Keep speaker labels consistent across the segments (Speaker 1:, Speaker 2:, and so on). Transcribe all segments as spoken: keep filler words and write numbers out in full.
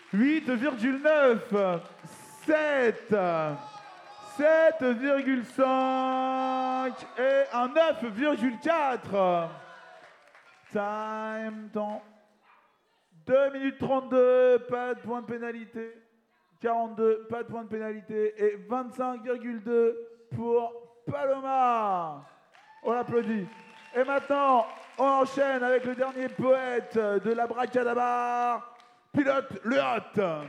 Speaker 1: huit virgule neuf, sept, sept virgule cinq et un neuf virgule quatre. Time, temps. deux minutes trente-deux, pas de point de pénalité. quarante-deux, pas de point de pénalité. Et vingt-cinq virgule deux pour Paloma. On l'applaudit. Et maintenant, on enchaîne avec le dernier poète de la Bracadabar, Pilote Léotte.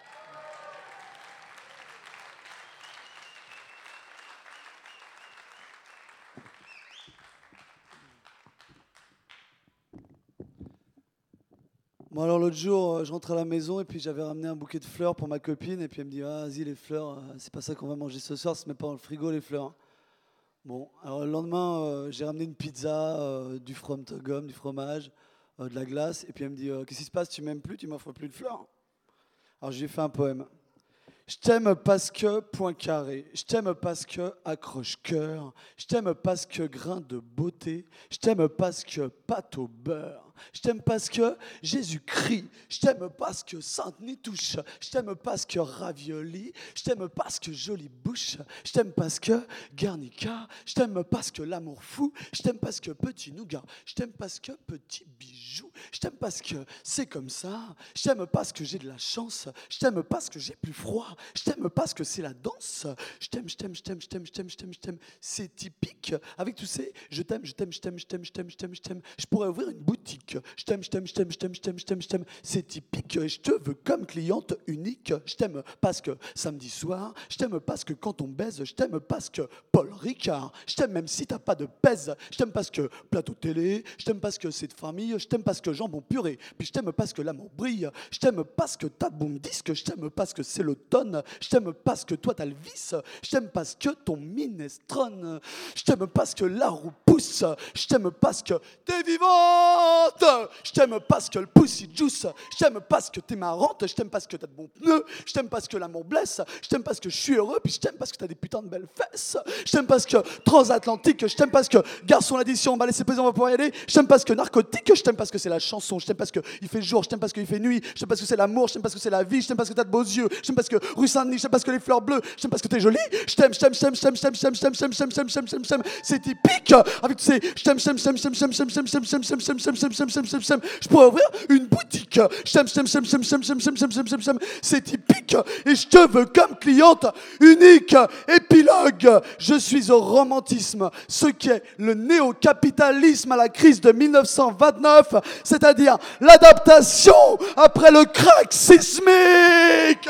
Speaker 2: Bon alors l'autre jour, je rentre à la maison et puis j'avais ramené un bouquet de fleurs pour ma copine et puis elle me dit ah, vas-y les fleurs, c'est pas ça qu'on va manger ce soir, ça se met pas dans le frigo les fleurs. Bon, alors le lendemain, euh, j'ai ramené une pizza, euh, du from gomme, du fromage, euh, de la glace et puis elle me dit euh, qu'est-ce qui se passe, tu m'aimes plus, tu m'offres plus de fleurs. Alors je lui ai fait un poème. Je t'aime parce que point carré, je t'aime parce que accroche-cœur, je t'aime parce que grain de beauté, je t'aime parce que pâte au beurre. Je t'aime parce que Jésus-Christ, je t'aime parce que Sainte Nitouche, je t'aime parce que ravioli, je t'aime parce que jolie bouche, je t'aime parce que Guernica, je t'aime parce que l'amour fou, je t'aime parce que petit nougat, je t'aime parce que petit bijou, je t'aime parce que c'est comme ça, je t'aime parce que j'ai de la chance, je t'aime parce que j'ai plus froid, je t'aime parce que c'est la danse, je t'aime, je t'aime, je t'aime, je t'aime, je t'aime, je t'aime, je t'aime, c'est typique, avec tous ces je t'aime, je t'aime, je t'aime, je t'aime, je t'aime, je t'aime, je t'aime, je pourrais ouvrir une boutique. Je t'aime, je t'aime, je t'aime, je t'aime, je t'aime, je t'aime, je t'aime. C'est typique. Je te veux comme cliente unique. Je t'aime parce que samedi soir. Je t'aime parce que quand on baise. Je t'aime parce que Paul Ricard. Je t'aime même si t'as pas de pèse. Je t'aime parce que plateau télé. Je t'aime parce que c'est de famille. Je t'aime parce que jambon puré. Puis je t'aime parce que l'amour brille. Je t'aime parce que t'as bon disque. Je t'aime parce que c'est l'automne. Je t'aime parce que toi t'as le vice. Je t'aime parce que ton minestrone. Je t'aime parce que la roue pousse. Je t'aime parce que t'es vivante. Je t'aime parce que le pussy juice. Je t'aime parce que t'es marrante. Je t'aime parce que t'as de bons pneus. Je t'aime parce que l'amour blesse. Je t'aime parce que je suis heureux. Puis je t'aime parce que t'as des putains de belles fesses. Je t'aime parce que transatlantique. Je t'aime parce que garçon l'addition, on va laisser peser, on va pouvoir y aller. Je t'aime parce que narcotique. Je t'aime parce que c'est la chanson. Je t'aime parce qu'il fait jour. Je t'aime parce qu'il fait nuit. Je t'aime parce que c'est l'amour. Je t'aime parce que c'est la vie. Je t'aime parce que t'as de beaux yeux. Je t'aime parce que rue Saint-Denis. Je t'aime parce que les fleurs bleues. Je t'aime parce que t'es jolie. Je t'aime, je t'aime, je t'aime, je t'aime, je t'aime, je t'aime, je t'aime, je t'aime, je t'aime, je t'aime, je t'aime, je t'aime, je t'aime. C'est typique. Avec tous ces je t'aime, je t'aime, je t'aime, je t'aime, je t'aime, je t'aime, je t'aime, je t'aime, je t'aime, je t'aime, je t'aime, je t'aime, je t'aime, je t'aime, je t'aime. Je pourrais ouvrir une boutique. Je t'aime, je t'aime, je t'aime, je t'aime, je t'aime, je t'aime, je t'aime, je t'aime, je t'aime, je t'aime. C'est typique. Et je te veux comme cliente unique. Épilogue. Je suis au romantisme. Ce qu'est le néo-capitalisme à la crise de mille neuf cent vingt-neuf. C'est-à-dire l'adaptation après le crack sismique.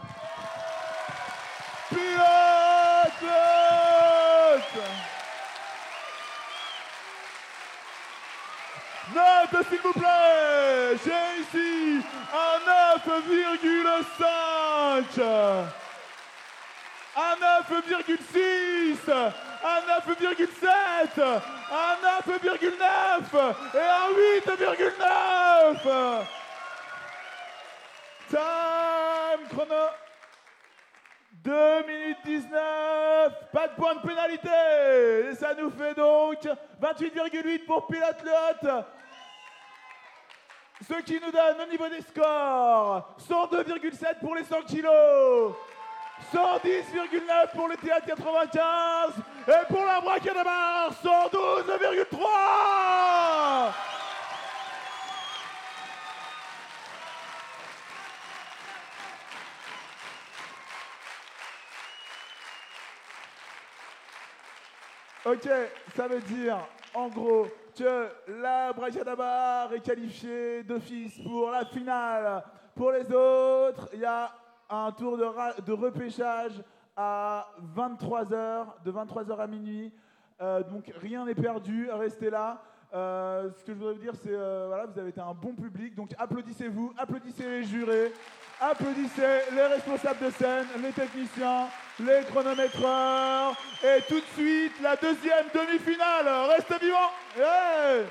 Speaker 1: Note, s'il vous plaît. J'ai ici un neuf virgule cinq, un neuf virgule six, un neuf virgule sept, un neuf virgule neuf et un huit virgule neuf. Time chrono. deux minutes dix-neuf, pas de point de pénalité. Et ça nous fait donc vingt-huit virgule huit pour Pilote Léotte. Ce qui nous donne au niveau des scores cent deux virgule sept pour les cent kilos, cent dix virgule neuf pour le théâtre quatre-vingt-quinze et pour la Bracadabar cent douze virgule trois. Ok, ça veut dire en gros que la Bracadabar est qualifiée d'office pour la finale. Pour les autres, il y a un tour de, de repêchage à vingt-trois heures, de vingt-trois heures à minuit. Euh, donc rien n'est perdu, restez là. Euh, ce que je voudrais vous dire, c'est euh, voilà, vous avez été un bon public, donc applaudissez-vous, applaudissez les jurés, applaudissez les responsables de scène, les techniciens, les chronométreurs, et tout de suite la deuxième demi-finale. Restez vivants. Yeah.